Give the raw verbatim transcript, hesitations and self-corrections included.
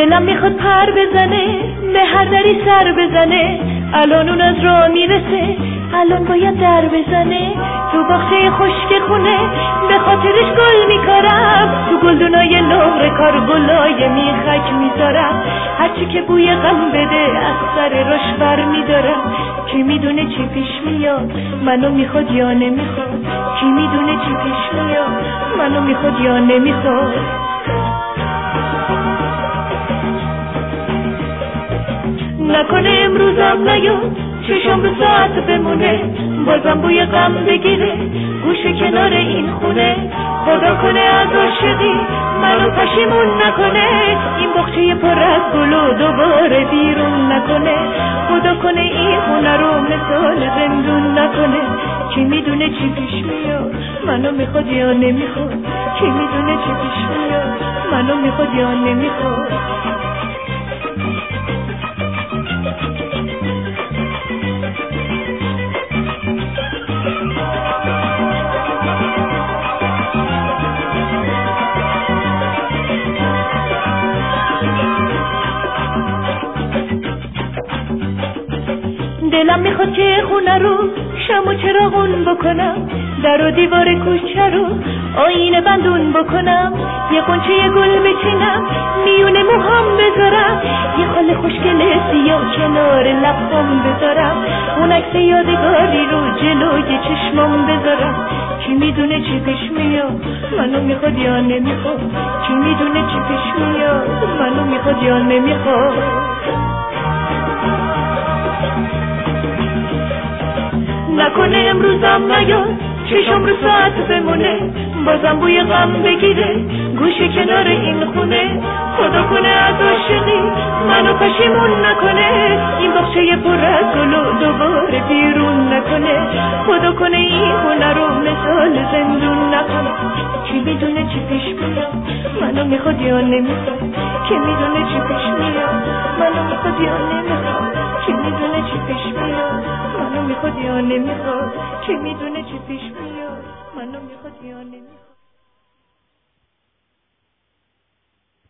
دلم میخواد پر بزنه، به هر دری سر بزنه، الان اون از راه میرسه، الان باید در بزنه. تو باغچه خشک خونه به خاطرش گل میکارم، تو گلدونای نقره کار گلای میخک میذارم. هرچی که بوی غم بده از سر راش بر میدارم. کی میدونه چی پیش میاد، منو میخواد یا نمیخواد. کی میدونه چی پیش میاد، منو میخواد یا نمیخواد. نکنه امروزم نیاد، چشم رو ساعت بمونه، بازم بوی غم بگیره گوشه کنار این خونه. خدا کنه از عاشقی منو پشیمون نکنه، این باغچه پر از گل و دوباره بیرون نکنه. خدا کنه این خونه رو مثال زندون نکنه. کی میدونه چی پیش میاد، منو میخواد یا نمیخواد. کی میدونه چی پیش میاد، منو میخواد یا نمیخواد. دلم میخواد که خونه رو شم و چراغون بکنم، در و دیوار کوچه رو آینه بندون بکنم. یه قنچه گل بچینم میونه موهام بذارم، یه خال خوشگل سیاه کنار لبام بذارم. اون عکس یادگاری رو جلوی چشمام بذارم. کی میدونه چی پیش میاد، منو میخواد یا نمیخواد. کی میدونه چی پیش میاد، منو میخواد یا نمیخواد. نکنه امروزم نیاد، چشم رو ساعت بمونه، بازم بوی غم بگیره گوشه کنار این خونه. خدا کنه از عاشقی منو پشیمون نکنه، این باغچه پر از گل و دوباره بیرون نکنه. خدا کنه این خونه رو مثال زندون نکنه. کی میدونه چی پیش میاد، منو میخواد یا نمیخواد. کی میدونه چی پیش میاد، منو میخواد یا نمیخواد. کی میدونه چی پیش میاد، منو میخواد یا نمیخواد. کی میدونه چی پیش میاد، منو میخواد یا نمیخواد.